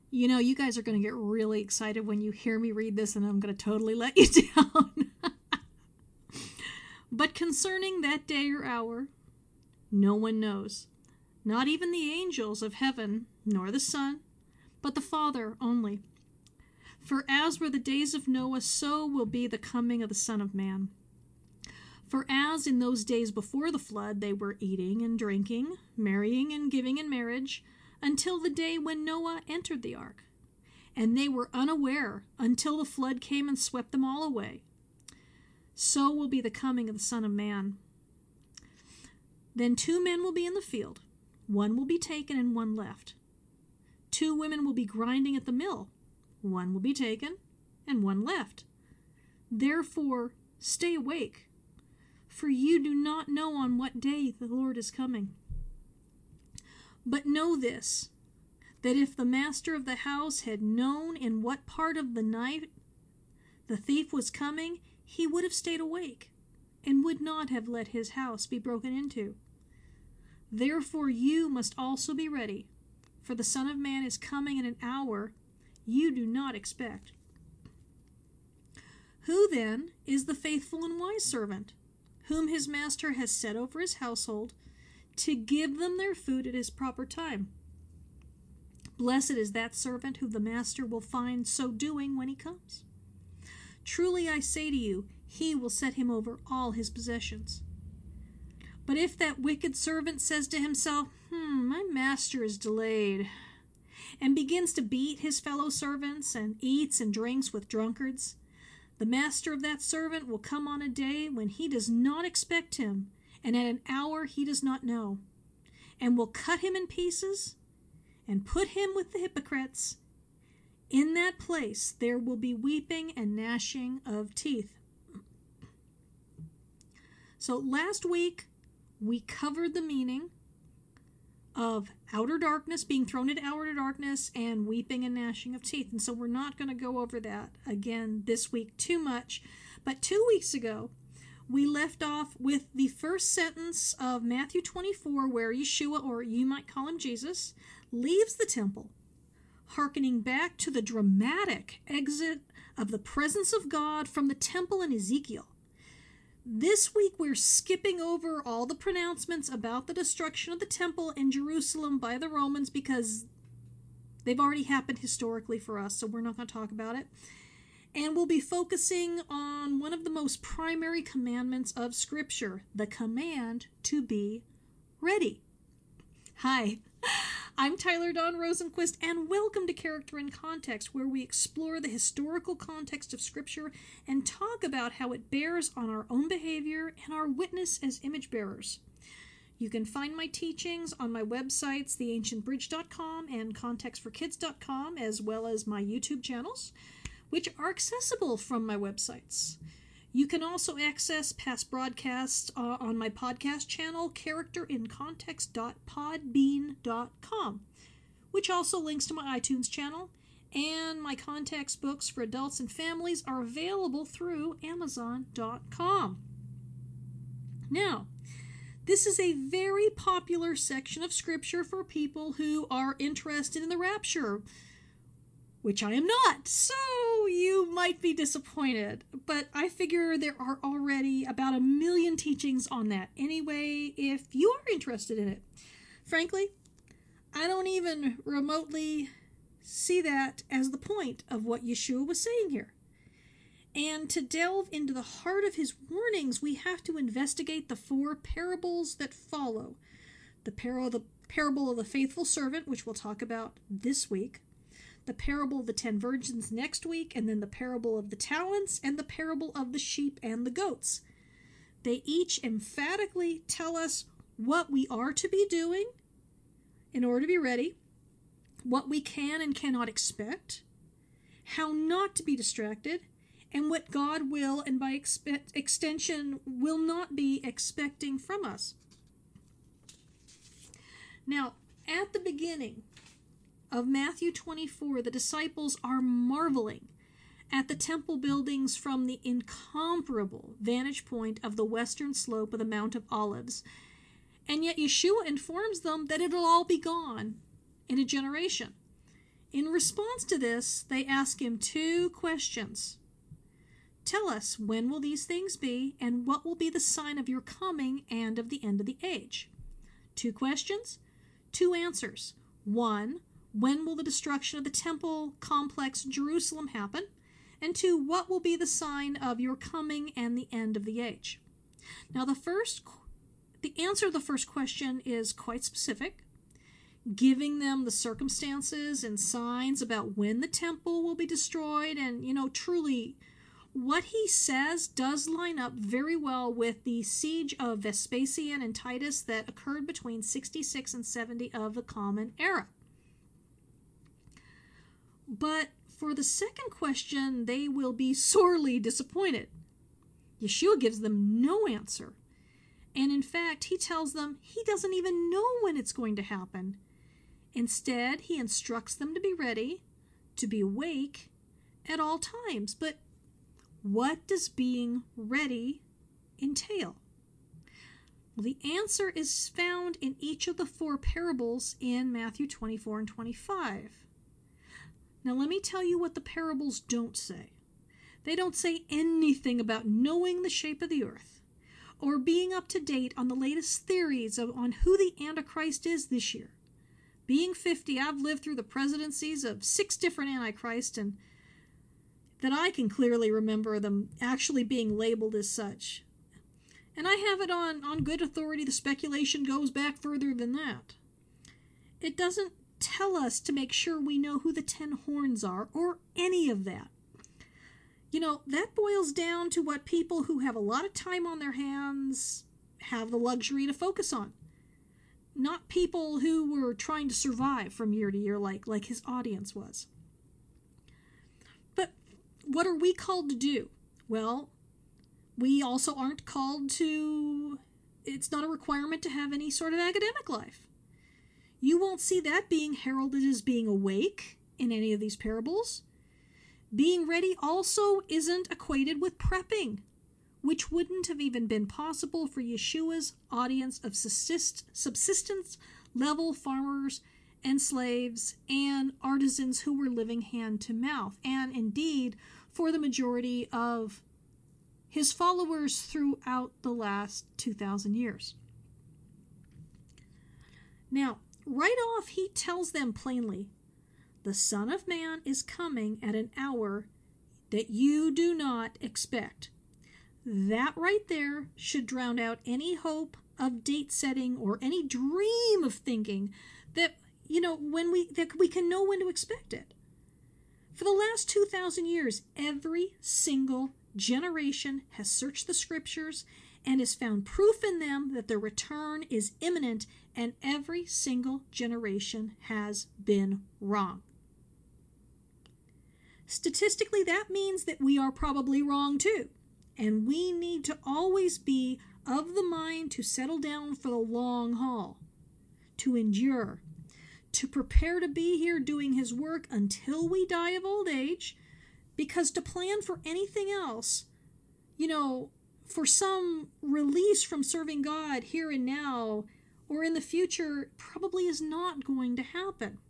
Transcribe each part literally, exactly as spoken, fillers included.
You know, you guys are going to get really excited when you hear me read this, and I'm going to totally let you down. But concerning that day or hour, no one knows, not even the angels of heaven, nor the Son, but the Father only. For as were the days of Noah, so will be the coming of the Son of Man. For as in those days before the flood they were eating and drinking, marrying and giving in marriage, until the day when Noah entered the ark. And they were unaware until the flood came and swept them all away. So will be the coming of the Son of Man. Then two men will be in the field. One will be taken and one left. Two women will be grinding at the mill. One will be taken and one left. Therefore, stay awake, for you do not know on what day the Lord is coming. But know this, that if the master of the house had known in what part of the night the thief was coming, he would have stayed awake and would not have let his house be broken into. Therefore you must also be ready, for the Son of Man is coming in an hour you do not expect. Who then is the faithful and wise servant, whom his master has set over his household, to give them their food at his proper time? Blessed is that servant whom the master will find so doing when he comes. Truly I say to you, he will set him over all his possessions. But if that wicked servant says to himself, Hmm, my master is delayed, and begins to beat his fellow servants, and eats and drinks with drunkards, the master of that servant will come on a day when he does not expect him, and at an hour he does not know, and will cut him in pieces, and put him with the hypocrites. In that place there will be weeping and gnashing of teeth. So last week we covered the meaning of outer darkness, being thrown into outer darkness, and weeping and gnashing of teeth. And so we're not going to go over that again this week too much. But two weeks ago, we left off with the first sentence of Matthew twenty-four, where Yeshua, or you might call him Jesus, leaves the temple, hearkening back to the dramatic exit of the presence of God from the temple in Ezekiel. This week we're skipping over all the pronouncements about the destruction of the temple in Jerusalem by the Romans because they've already happened historically for us, so we're not going to talk about it. And we'll be focusing on one of the most primary commandments of Scripture, the command to be ready. Hi, I'm Tyler Dawn Rosenquist, and welcome to Character in Context, where we explore the historical context of Scripture and talk about how it bears on our own behavior and our witness as image bearers. You can find my teachings on my websites, the ancient bridge dot com and context for kids dot com, as well as my YouTube channels, which are accessible from my websites. You can also access past broadcasts uh, on my podcast channel, character in context dot podbean dot com, which also links to my iTunes channel, and my context books for adults and families are available through amazon dot com. Now, this is a very popular section of Scripture for people who are interested in the rapture, which I am not, so you might be disappointed. But I figure there are already about a million teachings on that anyway, if you are interested in it. Frankly, I don't even remotely see that as the point of what Yeshua was saying here. And to delve into the heart of his warnings, we have to investigate the four parables that follow. The par- the parable of the faithful servant, which we'll talk about this week, the parable of the ten virgins next week, and then the parable of the talents, and the parable of the sheep and the goats. They each emphatically tell us what we are to be doing in order to be ready, what we can and cannot expect, how not to be distracted, and what God will, and by expe- extension, will not be expecting from us. Now, at the beginning of Matthew twenty-four, the disciples are marveling at the temple buildings from the incomparable vantage point of the western slope of the Mount of Olives. And yet Yeshua informs them that it'll all be gone in a generation. In response to this, they ask him two questions. Tell us, when will these things be, and what will be the sign of your coming and of the end of the age? Two questions, two answers. One, when will the destruction of the temple complex in Jerusalem happen? And two, what will be the sign of your coming and the end of the age? Now, the first, the answer to the first question is quite specific, giving them the circumstances and signs about when the temple will be destroyed. And, you know, truly, what he says does line up very well with the siege of Vespasian and Titus that occurred between sixty-six and seventy of the Common Era. But for the second question, they will be sorely disappointed. Yeshua gives them no answer. And in fact, he tells them he doesn't even know when it's going to happen. Instead, he instructs them to be ready, to be awake at all times. But what does being ready entail? Well, the answer is found in each of the four parables in Matthew twenty-four and twenty-five. Now, let me tell you what the parables don't say. They don't say anything about knowing the shape of the earth or being up to date on the latest theories of, on who the Antichrist is this year. Being fifty, I've lived through the presidencies of six different Antichrists, and that I can clearly remember them actually being labeled as such. And I have it on, on good authority. The speculation goes back further than that. It doesn't tell us to make sure we know who the ten horns are or any of that. You know, that boils down to what people who have a lot of time on their hands have the luxury to focus on. Not people who were trying to survive from year to year like, like his audience was. But what are we called to do? Well, we also aren't called to, it's not a requirement to have any sort of academic life. You won't see that being heralded as being awake in any of these parables. Being ready also isn't equated with prepping, which wouldn't have even been possible for Yeshua's audience of subsistence-level farmers and slaves and artisans who were living hand to mouth, and indeed for the majority of his followers throughout the last two thousand years. Now, right off, he tells them plainly, the Son of Man is coming at an hour that you do not expect. That right there should drown out any hope of date setting or any dream of thinking that, you know, when we that we can know when to expect it. For the last two thousand years, every single generation has searched the scriptures and has found proof in them that the return is imminent, and every single generation has been wrong. Statistically, that means that we are probably wrong too, and we need to always be of the mind to settle down for the long haul, to endure, to prepare to be here doing his work until we die of old age, because to plan for anything else, you know, for some release from serving God here and now or in the future probably is not going to happen.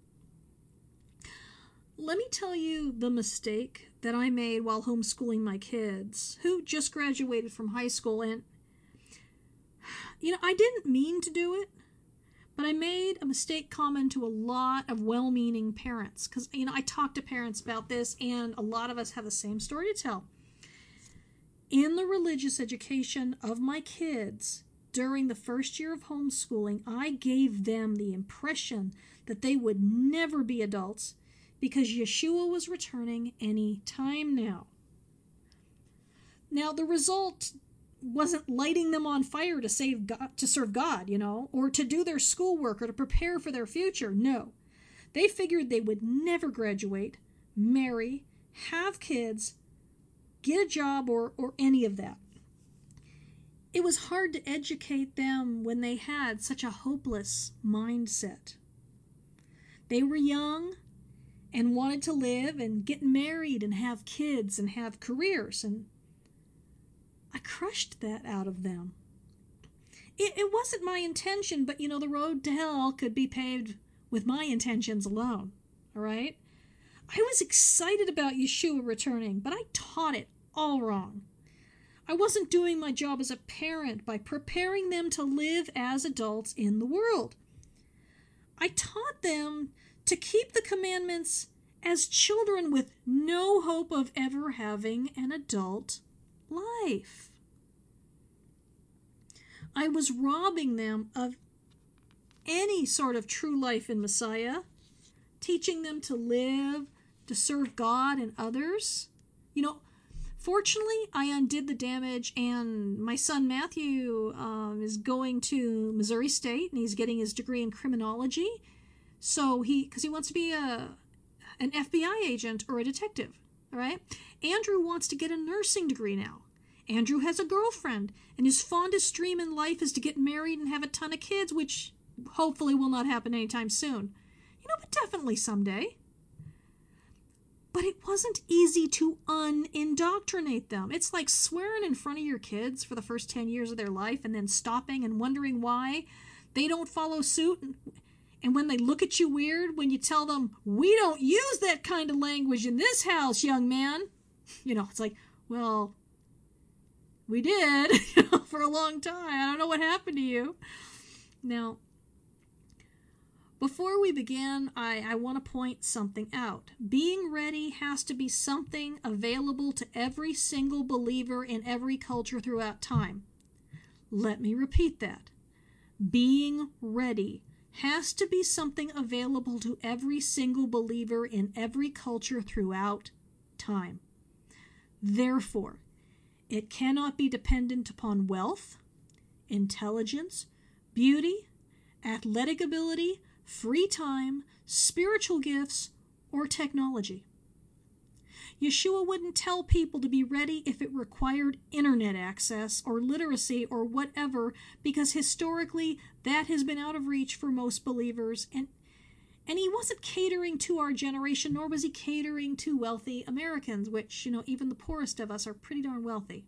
Let me tell you the mistake that I made while homeschooling my kids, who just graduated from high school. And, you know, I didn't mean to do it, but I made a mistake common to a lot of well-meaning parents. Because, you know, I talk to parents about this, and a lot of us have the same story to tell. In the religious education of my kids during the first year of homeschooling, I gave them the impression that they would never be adults because Yeshua was returning any time now. Now, the result wasn't lighting them on fire to save God, to serve God, you know, or to do their schoolwork or to prepare for their future. No. They figured they would never graduate, marry, have kids, get a job, or, or any of that. It was hard to educate them when they had such a hopeless mindset. They were young and wanted to live and get married and have kids and have careers, and I crushed that out of them. It, it wasn't my intention, but, you know, the road to hell could be paved with my intentions alone, all right? I was excited about Yeshua returning, but I taught it all wrong. I wasn't doing my job as a parent by preparing them to live as adults in the world. I taught them to keep the commandments as children with no hope of ever having an adult life. I was robbing them of any sort of true life in Messiah, teaching them to live, to serve God and others. You know, fortunately, I undid the damage, and my son Matthew um, is going to Missouri State, and he's getting his degree in criminology. So he, because he wants to be a an F B I agent or a detective, all right? Andrew wants to get a nursing degree now. Andrew has a girlfriend, and his fondest dream in life is to get married and have a ton of kids, which hopefully will not happen anytime soon. You know, but definitely someday. But it wasn't easy to un-indoctrinate them. It's like swearing in front of your kids for the first ten years of their life and then stopping and wondering why they don't follow suit. And, and when they look at you weird when you tell them, we don't use that kind of language in this house, young man. You know, it's like, well, we did you know, for a long time. I don't know what happened to you. Now, before we begin, I, I want to point something out. Being ready has to be something available to every single believer in every culture throughout time. Let me repeat that. Being ready has to be something available to every single believer in every culture throughout time. Therefore, it cannot be dependent upon wealth, intelligence, beauty, athletic ability, free time, spiritual gifts, or technology. Yeshua wouldn't tell people to be ready if it required internet access or literacy or whatever, because historically that has been out of reach for most believers, and and he wasn't catering to our generation, nor was he catering to wealthy Americans, which, you know, even the poorest of us are pretty darn wealthy.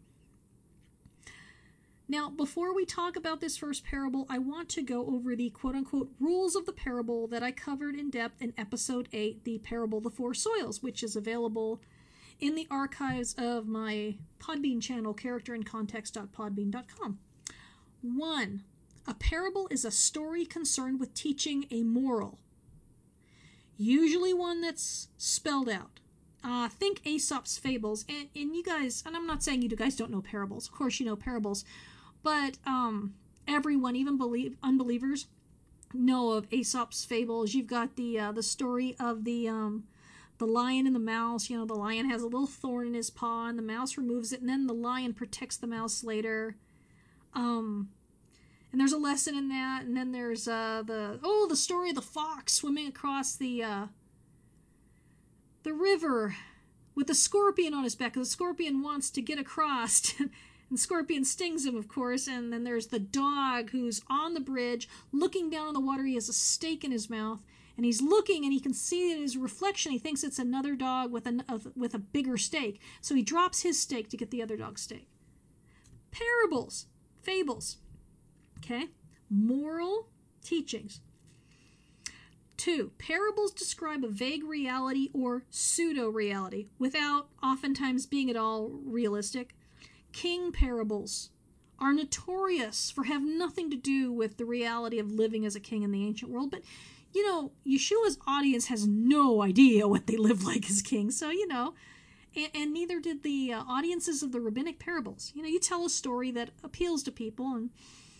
Now, before we talk about this first parable, I want to go over the quote-unquote rules of the parable that I covered in depth in episode eight, the parable of the four soils, which is available in the archives of my Podbean channel, character and context dot podbean dot com. One, a parable is a story concerned with teaching a moral, usually one that's spelled out. Uh, think Aesop's fables, and, and you guys, and I'm not saying you guys don't know parables, of course you know parables, but um, everyone, even believe unbelievers, know of Aesop's fables. You've got the uh, the story of the um, the lion and the mouse. You know, the lion has a little thorn in his paw, and the mouse removes it, and then the lion protects the mouse later. Um, and there's a lesson in that. And then there's uh, the oh, the story of the fox swimming across the uh, the river with the scorpion on his back. The scorpion wants to get across. And Scorpion stings him, of course, and then there's the dog who's on the bridge, looking down on the water. He has a steak in his mouth, and he's looking, and he can see in his reflection, he thinks it's another dog with a, with a bigger steak. So he drops his steak to get the other dog's steak. Parables, fables, okay? Moral teachings. Two, parables describe a vague reality or pseudo-reality without oftentimes being at all realistic. King parables are notorious for having nothing to do with the reality of living as a king in the ancient world. But, you know, Yeshua's audience has no idea what they live like as kings. So, you know, and, and neither did the uh, audiences of the rabbinic parables. You know, you tell a story that appeals to people, and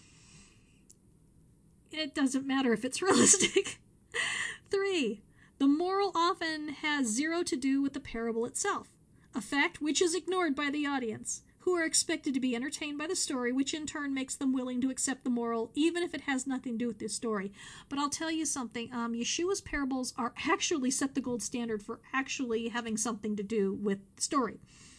it doesn't matter if it's realistic. Three, the moral often has zero to do with the parable itself, a fact which is ignored by the audience, who are expected to be entertained by the story, which in turn makes them willing to accept the moral, even if it has nothing to do with this story. But I'll tell you something, um, Yeshua's parables are actually set the gold standard for actually having something to do with the story.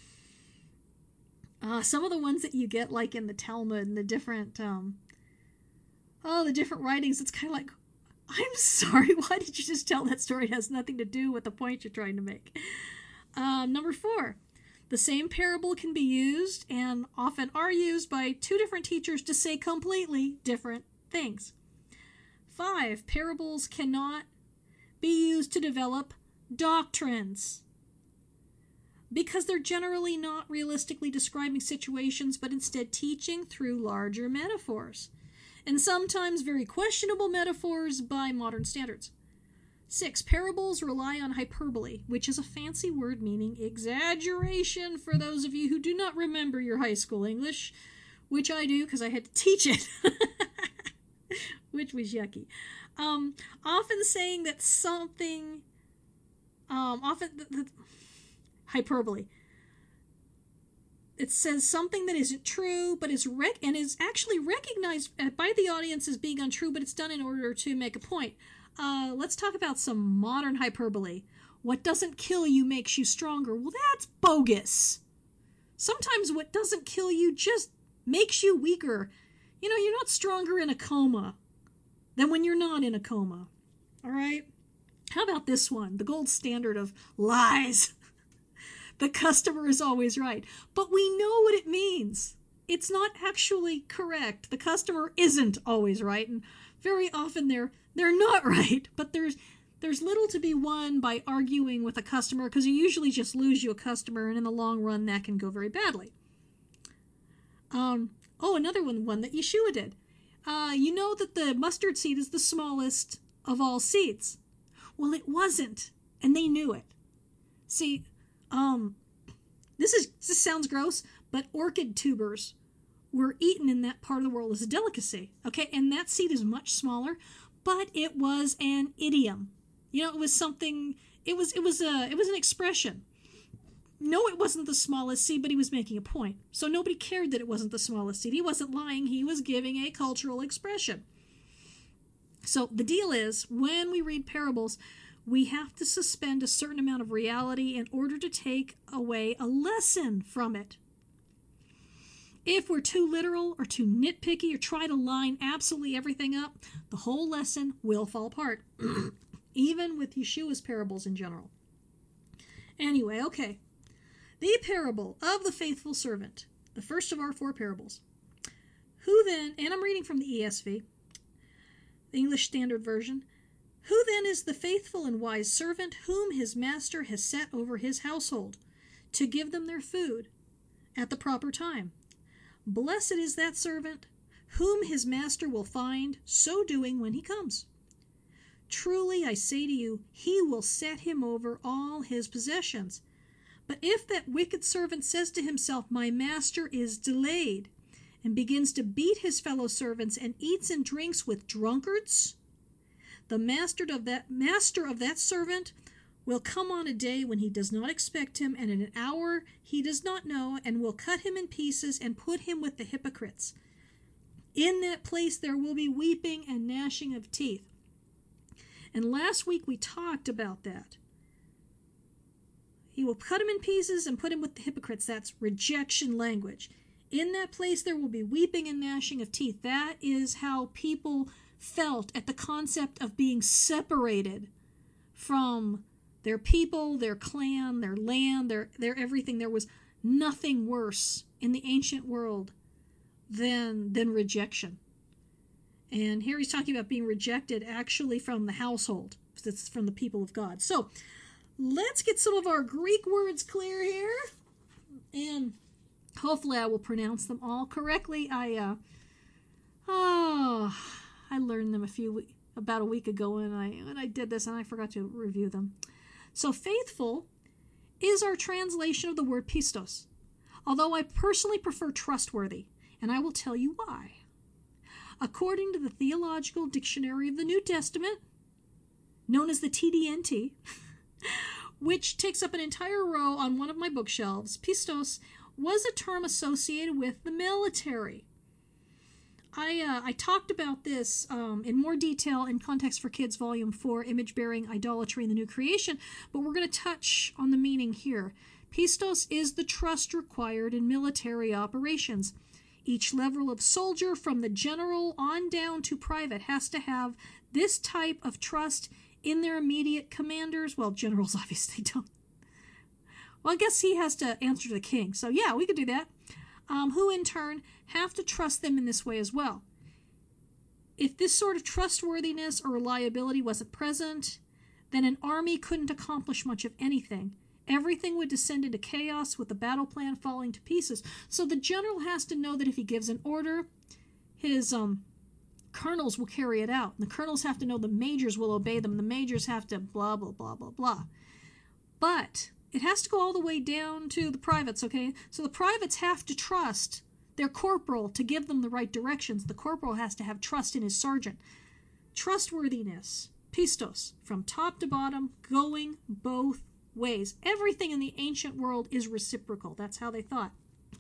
Uh, some of the ones that you get, like in the Talmud and the different, um, oh, the different writings, it's kind of like, I'm sorry, why did you just tell that story? It has nothing to do with the point you're trying to make. Um, number four. The same parable can be used, and often are used, by two different teachers to say completely different things. Five, parables cannot be used to develop doctrines, because they're generally not realistically describing situations, but instead teaching through larger metaphors, and sometimes very questionable metaphors by modern standards. Six, parables rely on hyperbole, which is a fancy word meaning exaggeration for those of you who do not remember your high school English, which I do because I had to teach it, which was yucky. Um, often saying that something, um, often, the, the, hyperbole. It says something that isn't true, but is rec- and is actually recognized by the audience as being untrue, but it's done in order to make a point. Uh, let's talk about some modern hyperbole. What doesn't kill you makes you stronger. Well, that's bogus. Sometimes what doesn't kill you just makes you weaker. You know, you're not stronger in a coma than when you're not in a coma. All right? How about this one? The gold standard of lies. The customer is always right. But we know what it means. It's not actually correct. The customer isn't always right. And very often they're they're not right. But there's there's little to be won by arguing with a customer, because you usually just lose you a customer, and in the long run that can go very badly. Um, oh, another one, one that Yeshua did. Uh, you know that the mustard seed is the smallest of all seeds. Well, it wasn't, and they knew it. See, um, this is this sounds gross, but orchid tubers were eaten in that part of the world as a delicacy. Okay, and that seed is much smaller, but it was an idiom. You know, it was something. It was it was a it was an expression. No, it wasn't the smallest seed, but he was making a point. So nobody cared that it wasn't the smallest seed. He wasn't lying. He was giving a cultural expression. So the deal is, when we read parables, we have to suspend a certain amount of reality in order to take away a lesson from it. If we're too literal or too nitpicky or try to line absolutely everything up, the whole lesson will fall apart, even with Yeshua's parables in general. Anyway, okay. The parable of the faithful servant, the first of our four parables. Who then, and I'm reading from the E S V, the English Standard Version, who then is the faithful and wise servant whom his master has set over his household, to give them their food at the proper time? Blessed is that servant whom his master will find so doing when he comes. Truly I say to you, he will set him over all his possessions. But if that wicked servant says to himself, my master is delayed, and begins to beat his fellow servants and eats and drinks with drunkards, the master of that master of that servant will come on a day when he does not expect him, and in an hour he does not know, and will cut him in pieces and put him with the hypocrites. In that place there will be weeping and gnashing of teeth. And last week we talked about that. He will cut him in pieces and put him with the hypocrites. That's rejection language. In that place there will be weeping and gnashing of teeth. That is how people felt at the concept of being separated from their people, their clan, their land, their, their everything. There was nothing worse in the ancient world than, than rejection. And here he's talking about being rejected actually from the household. It's from the people of God. So let's get some of our Greek words clear here, and hopefully I will pronounce them all correctly. I, uh, oh, I learned them a few, about a week ago, and I, and I did this, and I forgot to review them. So faithful is our translation of the word pistos, although I personally prefer trustworthy, and I will tell you why. According to the Theological Dictionary of the New Testament, known as the T D N T, which takes up an entire row on one of my bookshelves, pistos was a term associated with the military. I uh, I talked about this um, in more detail in Context for Kids, Volume four, Image-Bearing Idolatry in the New Creation, but we're going to touch on the meaning here. Pistos is the trust required in military operations. Each level of soldier, from the general on down to private, has to have this type of trust in their immediate commanders. Well, generals obviously don't. Well, I guess he has to answer to the king. So yeah, we could do that. Um, who in turn have to trust them in this way as well. If this sort of trustworthiness or reliability wasn't present, then an army couldn't accomplish much of anything. Everything would descend into chaos with the battle plan falling to pieces. So the general has to know that if he gives an order, his um, colonels will carry it out. And the colonels have to know the majors will obey them. The majors have to blah, blah, blah, blah, blah. But it has to go all the way down to the privates, okay? So the privates have to trust their corporal to give them the right directions. The corporal has to have trust in his sergeant. Trustworthiness, pistos, from top to bottom, going both ways. Everything in the ancient world is reciprocal. That's how they thought.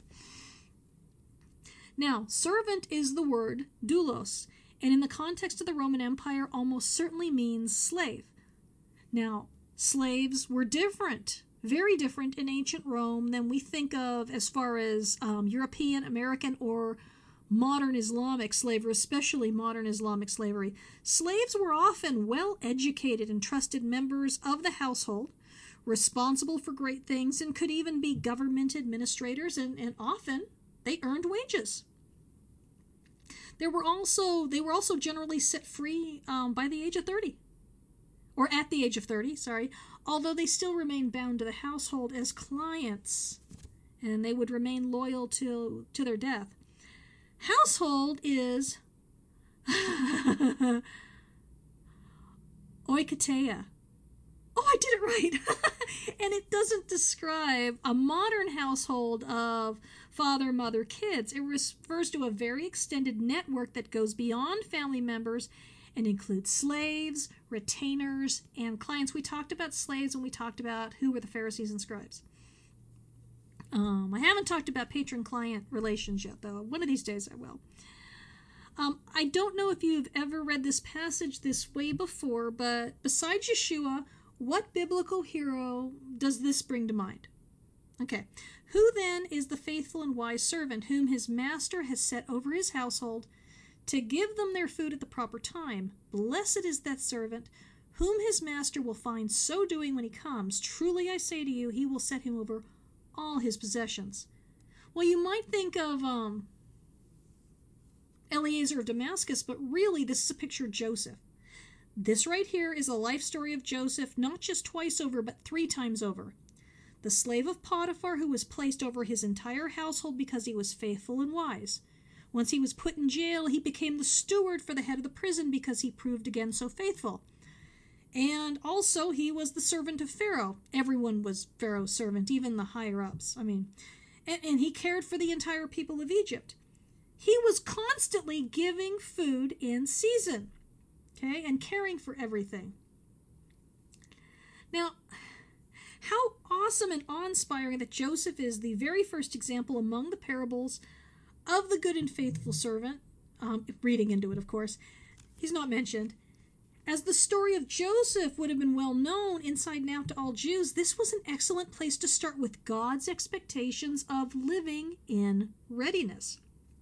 Now, servant is the word doulos, and in the context of the Roman Empire almost certainly means slave. Now, slaves were different, very different in ancient Rome than we think of as far as um, European, American, or modern Islamic slavery, especially modern Islamic slavery. Slaves were often well-educated and trusted members of the household, responsible for great things, and could even be government administrators, and, and often they earned wages. There were also they were also generally set free um, by the age of thirty, or at the age of thirty, sorry, although they still remained bound to the household as clients, and they would remain loyal to, to their death. Household is oikoteia. Oh, I did it right. And it doesn't describe a modern household of father, mother, kids. It refers to a very extended network that goes beyond family members and includes slaves, retainers, and clients. We talked about slaves when we talked about who were the Pharisees and scribes. Um, I haven't talked about patron-client relations yet, though. One of these days I will. Um, I don't know if you've ever read this passage this way before, but besides Yeshua, what biblical hero does this bring to mind? Okay. Who then is the faithful and wise servant whom his master has set over his household to give them their food at the proper time? Blessed is that servant whom his master will find so doing when he comes. Truly I say to you, he will set him over all his possessions. Well, you might think of um, Eliezer of Damascus, but really this is a picture of Joseph. This right here is a life story of Joseph, not just twice over, but three times over. The slave of Potiphar who was placed over his entire household because he was faithful and wise. Once he was put in jail, he became the steward for the head of the prison because he proved again so faithful. And also, he was the servant of Pharaoh. Everyone was Pharaoh's servant, even the higher-ups. I mean, and, and he cared for the entire people of Egypt. He was constantly giving food in season, okay, and caring for everything. Now, how awesome and awe-inspiring that Joseph is the very first example among the parables of the good and faithful servant. Um, reading into it, of course. He's not mentioned. As the story of Joseph would have been well known inside and out to all Jews, this was an excellent place to start with God's expectations of living in readiness.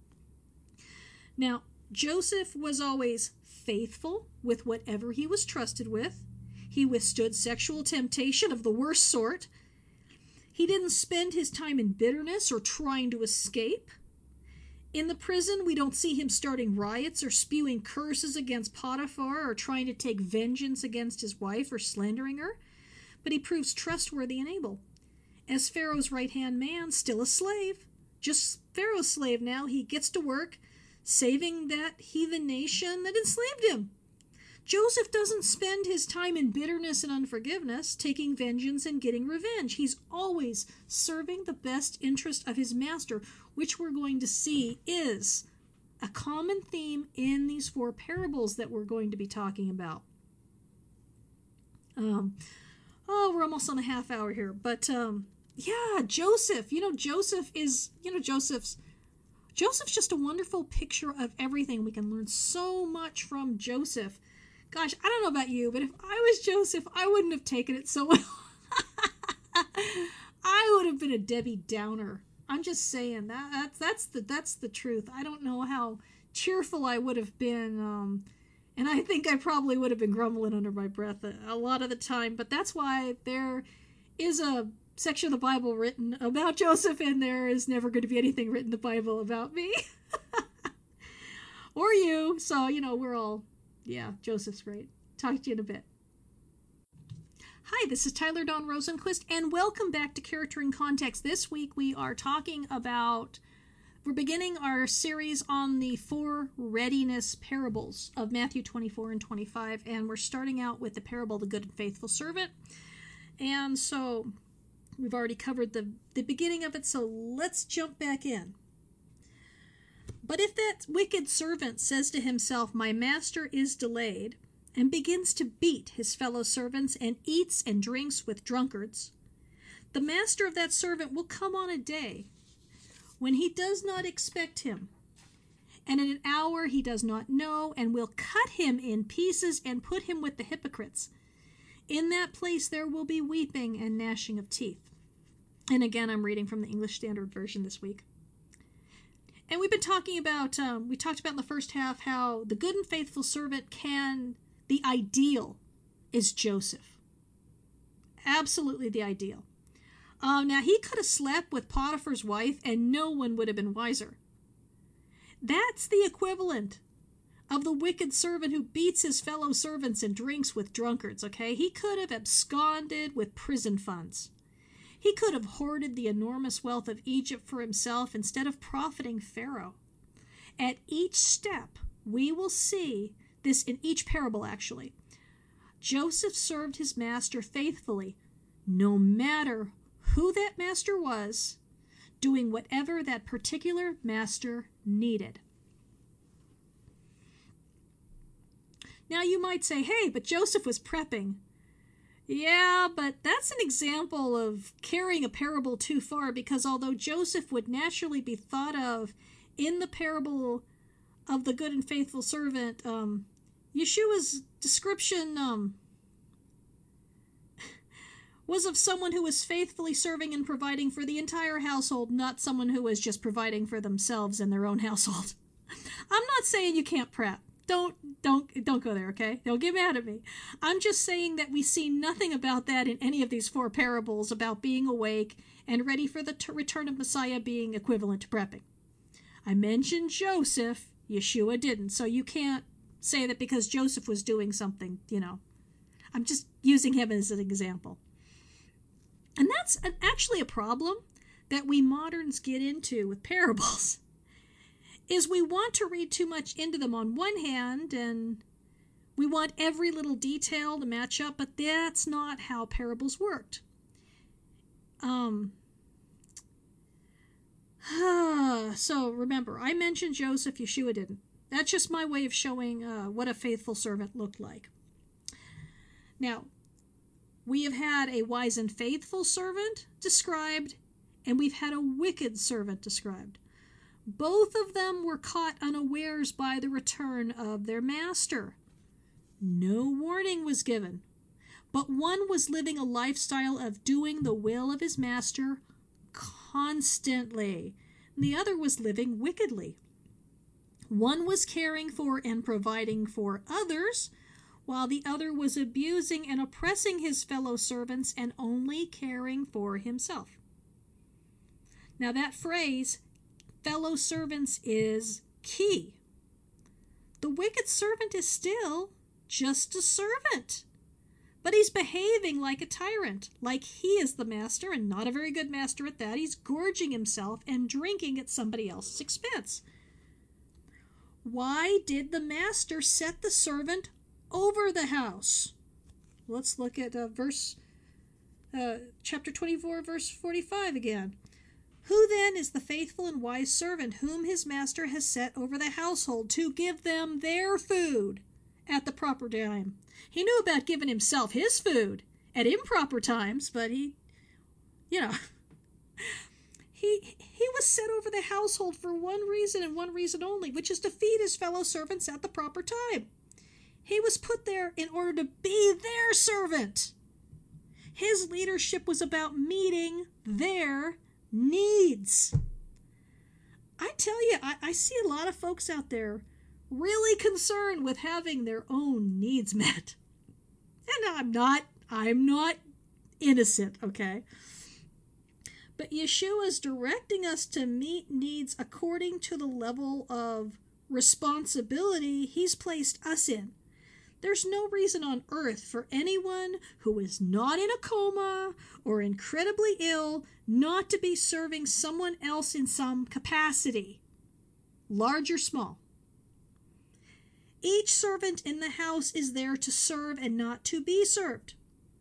Now, Joseph was always faithful with whatever he was trusted with. He withstood sexual temptation of the worst sort. He didn't spend his time in bitterness or trying to escape. In the prison, we don't see him starting riots or spewing curses against Potiphar or trying to take vengeance against his wife or slandering her, but he proves trustworthy and able. As Pharaoh's right-hand man, still a slave, just Pharaoh's slave now, he gets to work saving that heathen nation that enslaved him. Joseph doesn't spend his time in bitterness and unforgiveness, taking vengeance and getting revenge. He's always serving the best interest of his master, which we're going to see is a common theme in these four parables that we're going to be talking about. Um, oh, we're almost on a half hour here, but um, yeah, Joseph. You know, Joseph is, you know, Joseph's Joseph's just a wonderful picture of everything. We can learn so much from Joseph. Gosh, I don't know about you, but if I was Joseph, I wouldn't have taken it so well. I would have been a Debbie Downer. I'm just saying that that's that's the that's the truth. I don't know how cheerful I would have been, um, and I think I probably would have been grumbling under my breath a, a lot of the time. But that's why there is a section of the Bible written about Joseph, and there is never going to be anything written in the Bible about me or you. So you know we're all. Yeah, Joseph's great. Talk to you in a bit. Hi, this is Tyler Dawn Rosenquist, and welcome back to Character in Context. This week we are talking about, we're beginning our series on the four readiness parables of Matthew twenty-four and twenty-five, and we're starting out with the parable of the good and faithful servant. And so we've already covered the, the beginning of it, so let's jump back in. But if that wicked servant says to himself, "My master is delayed," and begins to beat his fellow servants and eats and drinks with drunkards, the master of that servant will come on a day when he does not expect him, and in an hour he does not know, and will cut him in pieces and put him with the hypocrites. In that place there will be weeping and gnashing of teeth. And again, I'm reading from the English Standard Version this week. And we've been talking about, um, we talked about in the first half how the good and faithful servant can, the ideal is Joseph. Absolutely the ideal. Um, now, he could have slept with Potiphar's wife and no one would have been wiser. That's the equivalent of the wicked servant who beats his fellow servants and drinks with drunkards, okay? He could have absconded with prison funds. He could have hoarded the enormous wealth of Egypt for himself instead of profiting Pharaoh. At each step, we will see this in each parable, actually. Joseph served his master faithfully, no matter who that master was, doing whatever that particular master needed. Now you might say, hey, but Joseph was prepping. Yeah, but that's an example of carrying a parable too far, because although Joseph would naturally be thought of in the parable of the good and faithful servant, um, Yeshua's description um, was of someone who was faithfully serving and providing for the entire household, not someone who was just providing for themselves and their own household. I'm not saying you can't prep. Don't don't don't go there, okay? Don't get mad at me. I'm just saying that we see nothing about that in any of these four parables about being awake and ready for the t- return of Messiah being equivalent to prepping. I mentioned Joseph, Yeshua didn't, so you can't say that because Joseph was doing something, you know. I'm just using him as an example. And that's an, actually a problem that we moderns get into with parables. Is we want to read too much into them on one hand, and we want every little detail to match up, but that's not how parables worked. Um, so remember, I mentioned Joseph, Yeshua didn't. That's just my way of showing uh, what a faithful servant looked like. Now, we have had a wise and faithful servant described, and we've had a wicked servant described. Both of them were caught unawares by the return of their master. No warning was given, but one was living a lifestyle of doing the will of his master constantly, and the other was living wickedly. One was caring for and providing for others, while the other was abusing and oppressing his fellow servants and only caring for himself. Now that phrase, fellow servants, is key. The wicked servant is still just a servant, but he's behaving like a tyrant, like he is the master and not a very good master at that. He's gorging himself and drinking at somebody else's expense. Why did the master set the servant over the house? Let's look at uh, verse, uh, chapter twenty-four, verse forty-five again. Who then is the faithful and wise servant whom his master has set over the household to give them their food at the proper time? He knew about giving himself his food at improper times, but he, you know, he he was set over the household for one reason and one reason only, which is to feed his fellow servants at the proper time. He was put there in order to be their servant. His leadership was about meeting their needs. I tell you, I, I see a lot of folks out there really concerned with having their own needs met. And I'm not, I'm not innocent, okay? But Yeshua is directing us to meet needs according to the level of responsibility he's placed us in. There's no reason on earth for anyone who is not in a coma or incredibly ill not to be serving someone else in some capacity, large or small. Each servant in the house is there to serve and not to be served.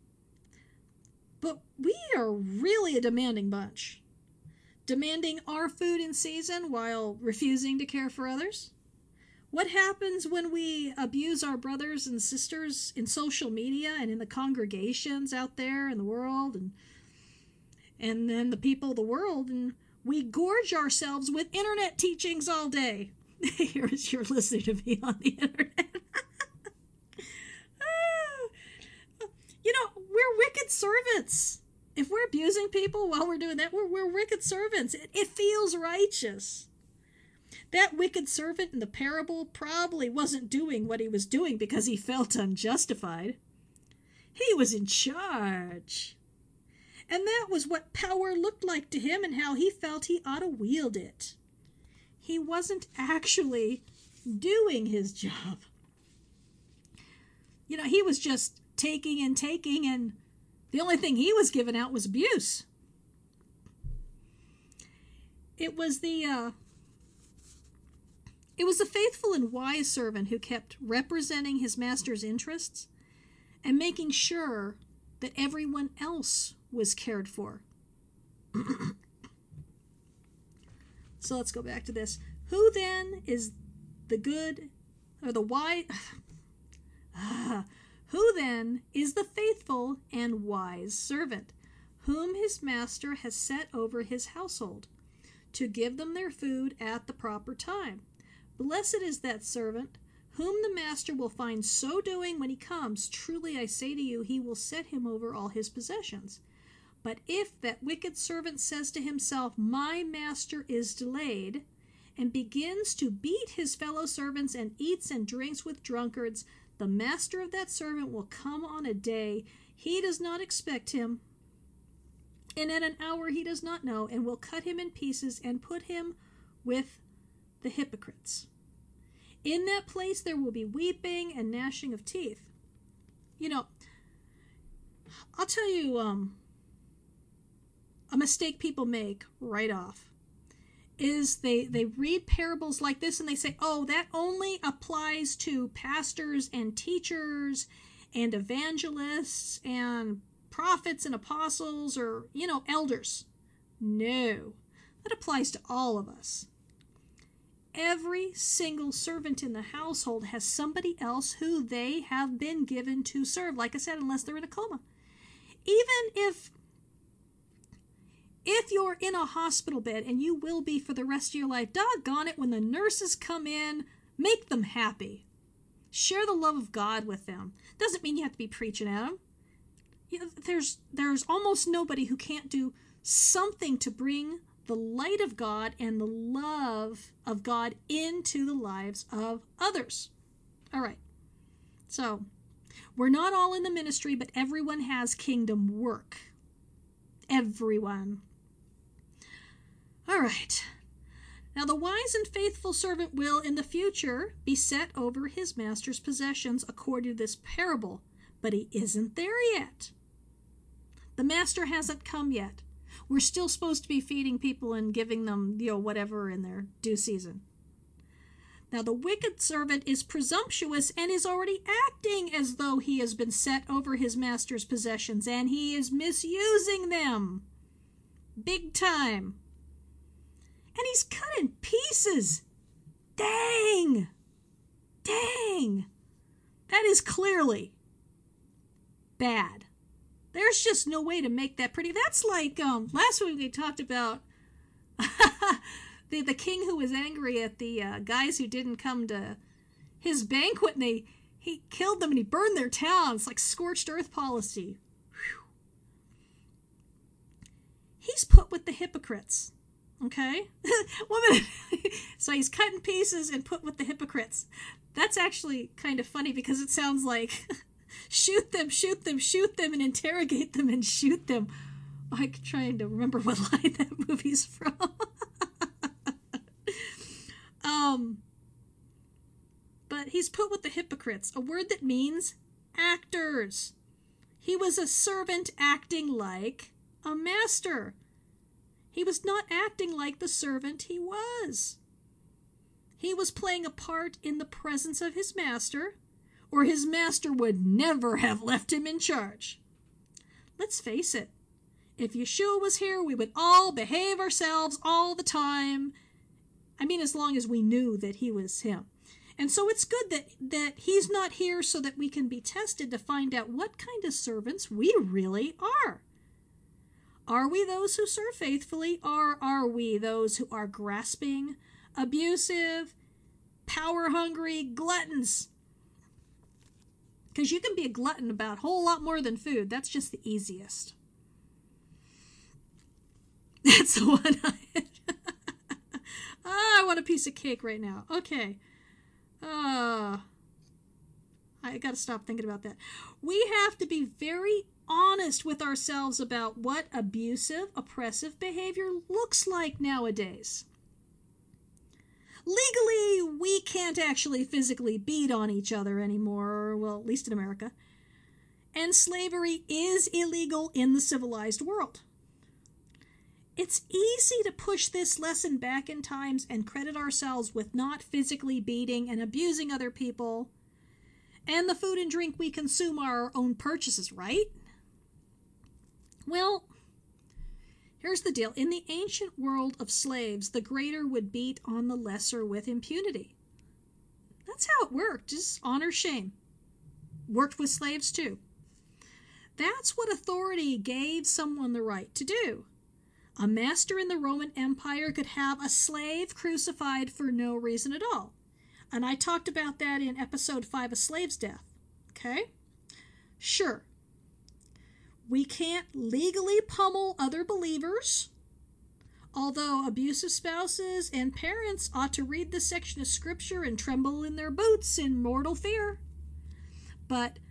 But we are really a demanding bunch. Demanding our food in season while refusing to care for others? What happens when we abuse our brothers and sisters in social media and in the congregations out there in the world and and then the people of the world, and we gorge ourselves with internet teachings all day? Here's you're listening to me on the internet. You know, we're wicked servants. If we're abusing people while we're doing that, we're, we're wicked servants. It, it feels righteous. That wicked servant in the parable probably wasn't doing what he was doing because he felt unjustified. He was in charge. And that was what power looked like to him and how he felt he ought to wield it. He wasn't actually doing his job. You know, he was just taking and taking, and the only thing he was giving out was abuse. It was the uh, it was the faithful and wise servant who kept representing his master's interests and making sure that everyone else was cared for. So let's go back to this. Who then is the good or the wise? Ah, who then is the faithful and wise servant, whom his master has set over his household, to give them their food at the proper time? Blessed is that servant, whom the master will find so doing when he comes. Truly I say to you, he will set him over all his possessions. But if that wicked servant says to himself, my master is delayed, and begins to beat his fellow servants and eats and drinks with drunkards, the master of that servant will come on a day he does not expect him, and at an hour he does not know, and will cut him in pieces and put him with the hypocrites. In that place there will be weeping and gnashing of teeth. You know, I'll tell you um, a mistake people make right off is they, they read parables like this and they say, oh, that only applies to pastors and teachers and evangelists and prophets and apostles or, you know, elders. No, that applies to all of us. Every single servant in the household has somebody else who they have been given to serve, like I said, unless they're in a coma. Even if If you're in a hospital bed, and you will be for the rest of your life, doggone it, when the nurses come in, make them happy. Share the love of God with them. Doesn't mean you have to be preaching at them. You know, there's, there's almost nobody who can't do something to bring the light of God and the love of God into the lives of others. All right. So, we're not all in the ministry, but everyone has kingdom work. Everyone. All right. Now the wise and faithful servant will in the future be set over his master's possessions according to this parable, but he isn't there yet. The master hasn't come yet. We're still supposed to be feeding people and giving them, you know, whatever in their due season. Now the wicked servant is presumptuous and is already acting as though he has been set over his master's possessions, and he is misusing them. Big time. And he's cut in pieces. Dang. Dang. That is clearly bad. There's just no way to make that pretty. That's like, um, last week we talked about the, the king who was angry at the uh, guys who didn't come to his banquet, and they, he killed them and he burned their town. It's like scorched earth policy. Whew. He's put with the hypocrites. Okay? One minute. So he's cut in pieces and put with the hypocrites. That's actually kind of funny because it sounds like shoot them, shoot them, shoot them, and interrogate them and shoot them. I'm trying to remember what line that movie's from. um, but but he's put with the hypocrites, a word that means actors. He was a servant acting like a master. He was not acting like the servant he was. He was playing a part in the presence of his master, or his master would never have left him in charge. Let's face it, if Yeshua was here, we would all behave ourselves all the time. I mean, as long as we knew that he was him. And so it's good that, that he's not here so that we can be tested to find out what kind of servants we really are. Are we those who serve faithfully, or are we those who are grasping, abusive, power-hungry gluttons? Because you can be a glutton about a whole lot more than food. That's just the easiest. That's the one I... oh, I want a piece of cake right now. Okay. Uh, I got to stop thinking about that. We have to be very honest with ourselves about what abusive, oppressive behavior looks like nowadays. Legally, we can't actually physically beat on each other anymore, well, at least in America. And slavery is illegal in the civilized world. It's easy to push this lesson back in times and credit ourselves with not physically beating and abusing other people. And the food and drink we consume are our own purchases, right? Well, here's the deal. In the ancient world of slaves, the greater would beat on the lesser with impunity. That's how it worked, just honor shame. Worked with slaves too. That's what authority gave someone the right to do. A master in the Roman Empire could have a slave crucified for no reason at all. And I talked about that in episode five, A Slave's Death. Okay? Sure. We can't legally pummel other believers, although abusive spouses and parents ought to read this section of scripture and tremble in their boots in mortal fear. But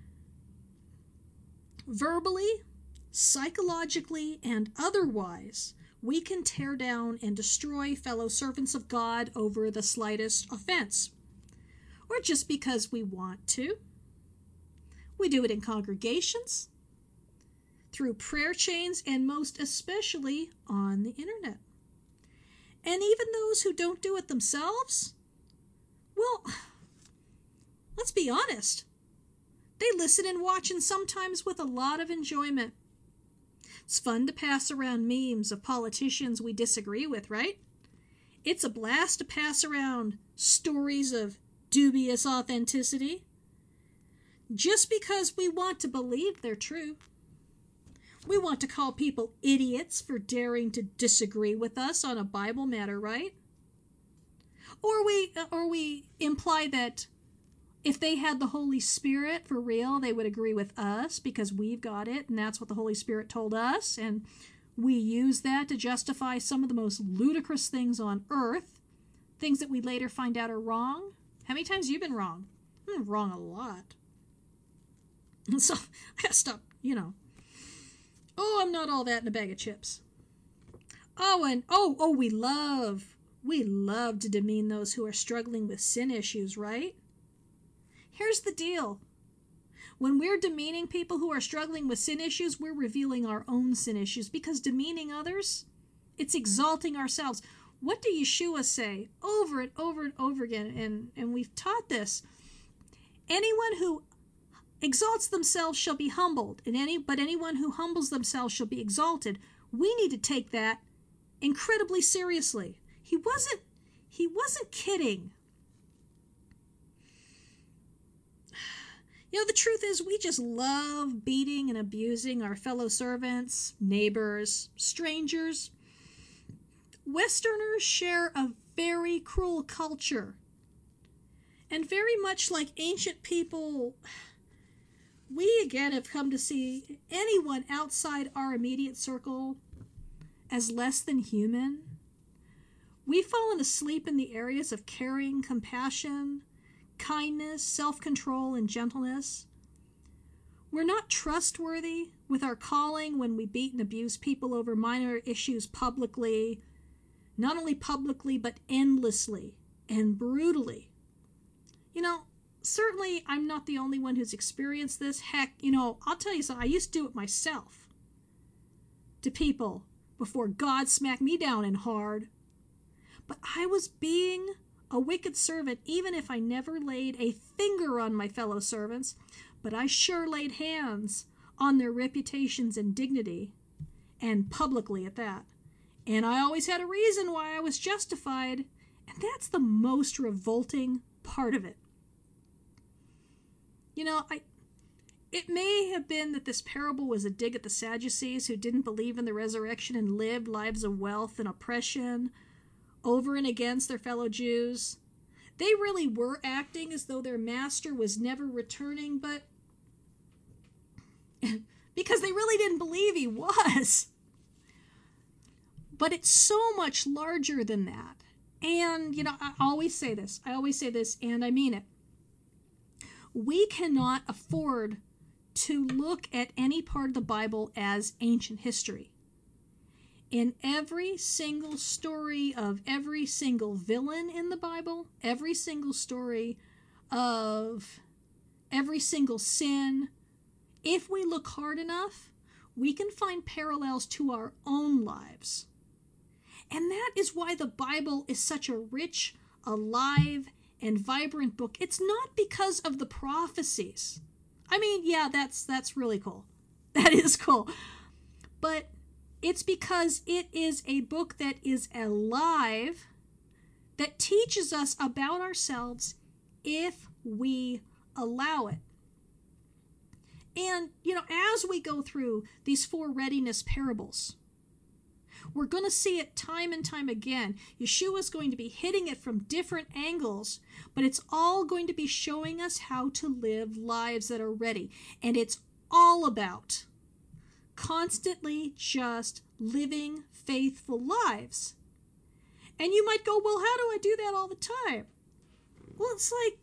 verbally, psychologically, and otherwise, we can tear down and destroy fellow servants of God over the slightest offense, or just because we want to. We do it in congregations, through prayer chains, and most especially on the internet. And even those who don't do it themselves, well, let's be honest, they listen and watch, and sometimes with a lot of enjoyment. It's fun to pass around memes of politicians we disagree with, right? It's a blast to pass around stories of dubious authenticity, just because we want to believe they're true. We want to call people idiots for daring to disagree with us on a Bible matter, right? Or we, or we imply that if they had the Holy Spirit for real, they would agree with us because we've got it, and that's what the Holy Spirit told us, and we use that to justify some of the most ludicrous things on earth, things that we later find out are wrong. How many times have you been wrong? I'm wrong a lot. And so I gotta stop, you know. Oh, I'm not all that in a bag of chips. Oh, and oh, oh, we love, we love to demean those who are struggling with sin issues, right? Here's the deal. When we're demeaning people who are struggling with sin issues, we're revealing our own sin issues, because demeaning others, it's exalting ourselves. What do Yeshua say over and over and over again? And, and we've taught this. Anyone who exalts themselves shall be humbled, and any but anyone who humbles themselves shall be exalted. We need to take that incredibly seriously. He wasn't he wasn't kidding. You know, the truth is, we just love beating and abusing our fellow servants, neighbors, strangers. Westerners share a very cruel culture. And very much like ancient people, we again have come to see anyone outside our immediate circle as less than human. We've fallen asleep in the areas of caring, compassion, kindness, self-control, and gentleness. We're not trustworthy with our calling when we beat and abuse people over minor issues publicly, not only publicly, but endlessly and brutally. You know, certainly I'm not the only one who's experienced this. Heck, you know, I'll tell you something. I used to do it myself to people before God smacked me down and hard. But I was being a wicked servant, even if I never laid a finger on my fellow servants, but I sure laid hands on their reputations and dignity, and publicly at that. And I always had a reason why I was justified, and that's the most revolting part of it. You know, I it may have been that this parable was a dig at the Sadducees who didn't believe in the resurrection and lived lives of wealth and oppression over and against their fellow Jews. They really were acting as though their master was never returning, but because they really didn't believe he was. But it's so much larger than that. And, you know, I always say this, I always say this, and I mean it. We cannot afford to look at any part of the Bible as ancient history. In every single story of every single villain in the Bible, every single story of every single sin, if we look hard enough, we can find parallels to our own lives. And that is why the Bible is such a rich, alive, and vibrant book. It's not because of the prophecies. I mean, yeah, that's that's really cool. That is cool. But it's because it is a book that is alive, that teaches us about ourselves if we allow it. And, you know, as we go through these four readiness parables, we're going to see it time and time again. Yeshua's going to be hitting it from different angles, but it's all going to be showing us how to live lives that are ready. And it's all about constantly just living faithful lives. And you might go, well, how do I do that all the time? Well, it's like,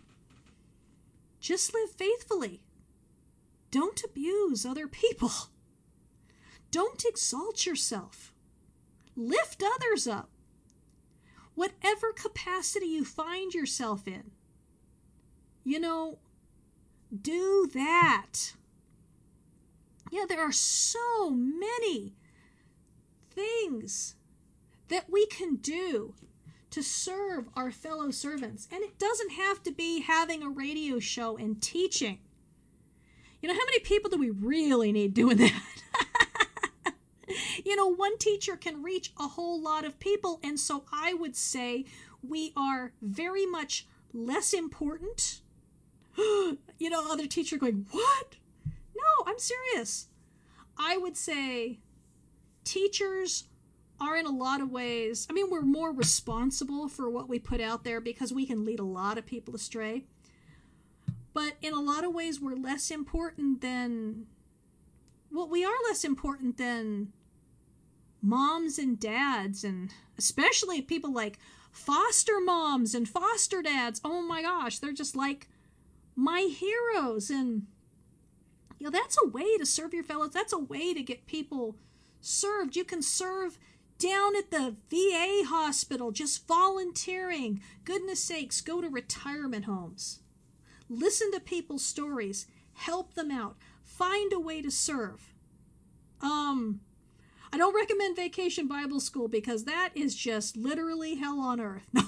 just live faithfully. Don't abuse other people. Don't exalt yourself. Lift others up. Whatever capacity you find yourself in, you know, do that. Yeah, there are so many things that we can do to serve our fellow servants. And it doesn't have to be having a radio show and teaching. You know, how many people do we really need doing that? You know, one teacher can reach a whole lot of people, and so I would say we are very much less important. You know, other teacher going, what? No, I'm serious. I would say teachers are in a lot of ways, I mean, we're more responsible for what we put out there because we can lead a lot of people astray. But in a lot of ways, we're less important than, well, we are less important than moms and dads, and especially people like foster moms and foster dads. Oh my gosh, they're just like my heroes. And, you know, that's a way to serve your fellows. That's a way to get people served. You can serve down at the V A hospital, just volunteering. Goodness sakes, go to retirement homes. Listen to people's stories. Help them out. Find a way to serve. Um, I don't recommend Vacation Bible School because that is just literally hell on earth. No.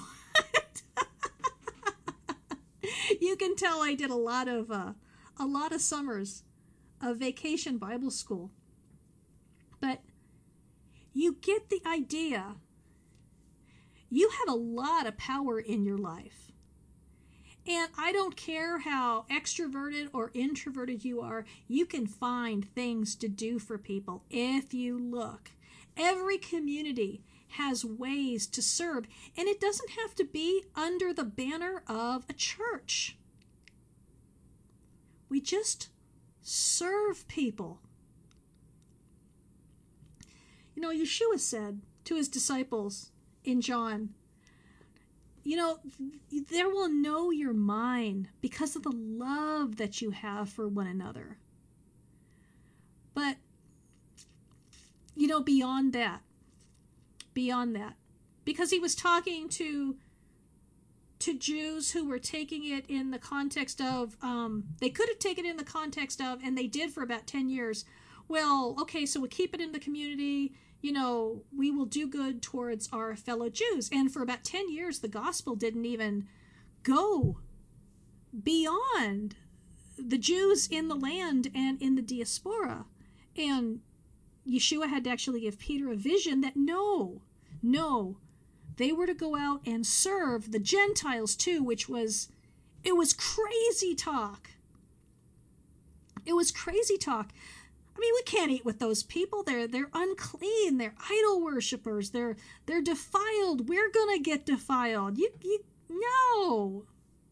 You can tell I did a lot of uh, a lot of summers of Vacation Bible School. But you get the idea. You have a lot of power in your life. And I don't care how extroverted or introverted you are, you can find things to do for people if you look. Every community has ways to serve, and it doesn't have to be under the banner of a church. We just serve people. You know, Yeshua said to his disciples in John, you know, they will know your mind because of the love that you have for one another. But, you know, beyond that, beyond that, because he was talking to to Jews who were taking it in the context of, um, they could have taken it in the context of, and they did for about ten years, well, okay, so we keep it in the community, you know, we will do good towards our fellow Jews. And for about ten years, the gospel didn't even go beyond the Jews in the land and in the diaspora. And Yeshua had to actually give Peter a vision that no, no, they were to go out and serve the Gentiles too, which was, it was crazy talk. It was crazy talk. I mean, we can't eat with those people. They're they're unclean. They're idol worshipers. They're they're defiled. We're gonna get defiled. You you no.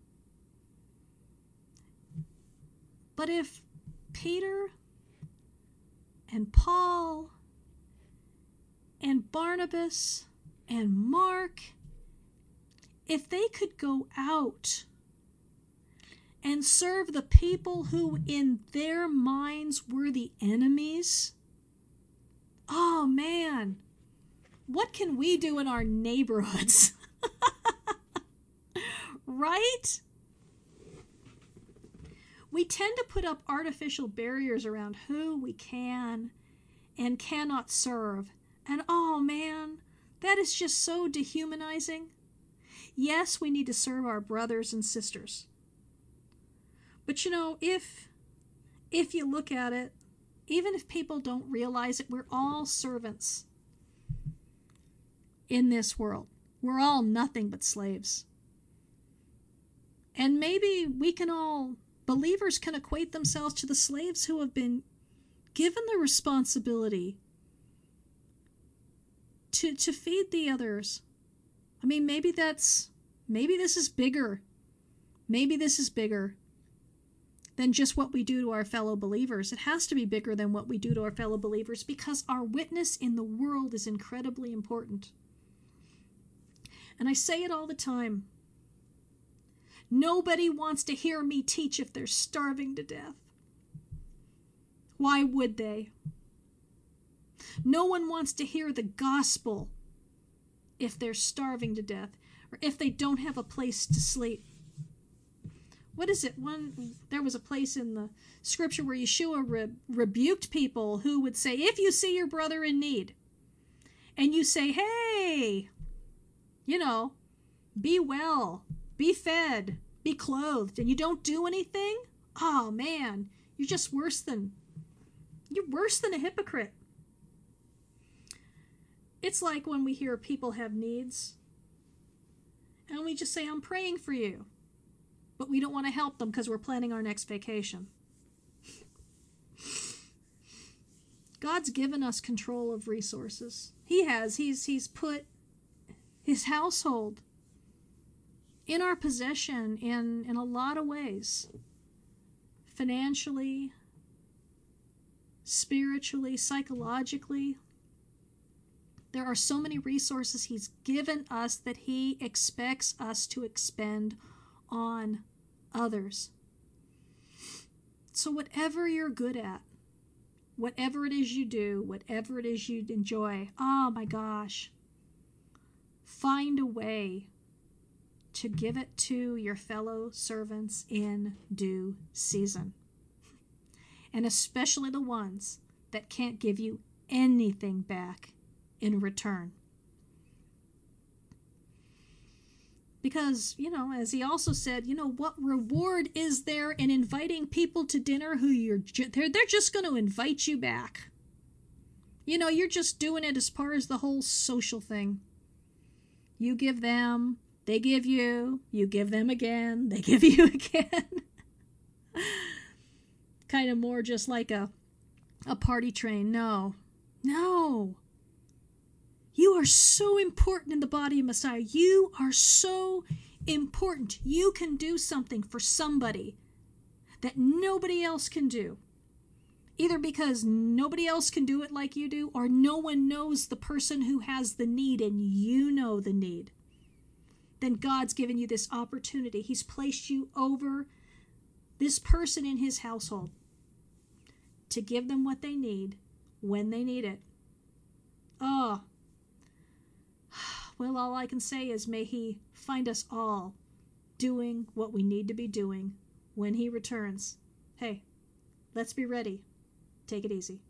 But if Peter and Paul and Barnabas and Mark, if they could go out and serve the people who in their minds were the enemies, oh man, what can we do in our neighborhoods? Right? We tend to put up artificial barriers around who we can and cannot serve. And oh man, that is just so dehumanizing. Yes, we need to serve our brothers and sisters. But you know, if if you look at it, even if people don't realize it, we're all servants in this world. We're all nothing but slaves. And maybe we can all, believers can equate themselves to the slaves who have been given the responsibility to, to feed the others. I mean, maybe that's, maybe this is bigger. Maybe this is bigger than just what we do to our fellow believers. It has to be bigger than what we do to our fellow believers because our witness in the world is incredibly important. And I say it all the time. Nobody wants to hear me teach if they're starving to death. Why would they? No one wants to hear the gospel if they're starving to death or if they don't have a place to sleep. What is it? One, there was a place in the scripture where Yeshua re- rebuked people who would say, if you see your brother in need and you say, hey, you know, be well, be fed, be clothed, and you don't do anything, oh man, you're just worse than, you're worse than a hypocrite. It's like when we hear people have needs and we just say, I'm praying for you. But we don't want to help them because we're planning our next vacation. God's given us control of resources. He has. He's, he's put his household in our possession in, in a lot of ways. Financially, spiritually, psychologically. There are so many resources he's given us that he expects us to expend on others. So whatever you're good at, whatever it is you do, whatever it is you enjoy, oh my gosh, find a way to give it to your fellow servants in due season. And especially the ones that can't give you anything back in return. Because, you know, as he also said, you know, what reward is there in inviting people to dinner who you're, ju- they're, they're just going to invite you back. You know, you're just doing it as part of the whole social thing. You give them, they give you, you give them again, they give you again. Kind of more just like a, a party train. No, no. You are so important in the body of Messiah. You are so important. You can do something for somebody that nobody else can do. Either because nobody else can do it like you do, or no one knows the person who has the need and you know the need. Then God's given you this opportunity. He's placed you over this person in his household to give them what they need when they need it. Oh, well, all I can say is may he find us all doing what we need to be doing when he returns. Hey, let's be ready. Take it easy.